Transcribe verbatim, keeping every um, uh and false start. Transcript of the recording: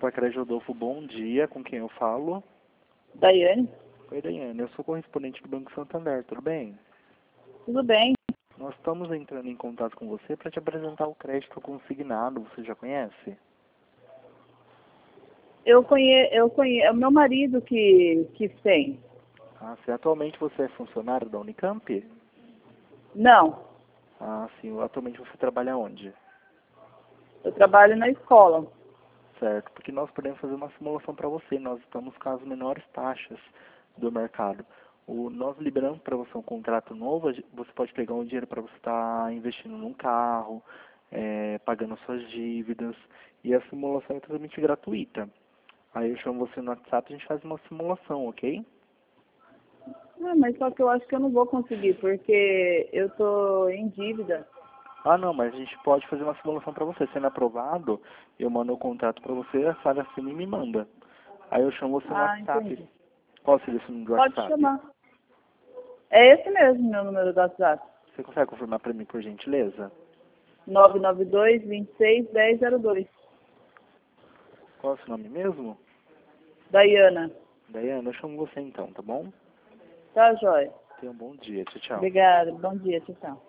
Sacred Rodolfo, bom dia. Com quem eu falo? Daiane. Oi, Daiane. Eu sou correspondente do Banco Santander, tudo bem? Tudo bem? Nós estamos entrando em contato com você para te apresentar o crédito consignado. Você já conhece? Eu conheço, eu conheço, é o meu marido que, que tem. Ah, sim. Atualmente você é funcionário da Unicamp? Não, Ah, sim. Atualmente você trabalha onde? eu trabalho na escola. Certo, porque nós podemos fazer uma simulação para você. Nós estamos com as menores taxas do mercado. O, nós liberamos para você um contrato novo, você pode pegar um dinheiro para você estar tá investindo num carro, é, pagando suas dívidas, e a simulação é totalmente gratuita. Aí eu chamo você no WhatsApp e a gente faz uma simulação, ok? Ah, mas só que eu acho que eu não vou conseguir, porque eu tô em dívida. Ah, não, mas a gente pode fazer uma simulação para você. Sendo aprovado, eu mando o contrato para você, a Sara assina e me manda. Aí eu chamo você no Ah, WhatsApp. entendi. Qual seria o seu número do Pode WhatsApp? chamar. É esse mesmo meu número do WhatsApp. Você consegue confirmar para mim, por gentileza? nove nove dois, vinte e seis, dez zero dois. Qual é o seu nome mesmo? Daiana. Daiane, eu chamo você então, tá bom? Tá, joia. Tenha um bom dia. Tchau, tchau. Obrigada. Bom dia, tchau, tchau.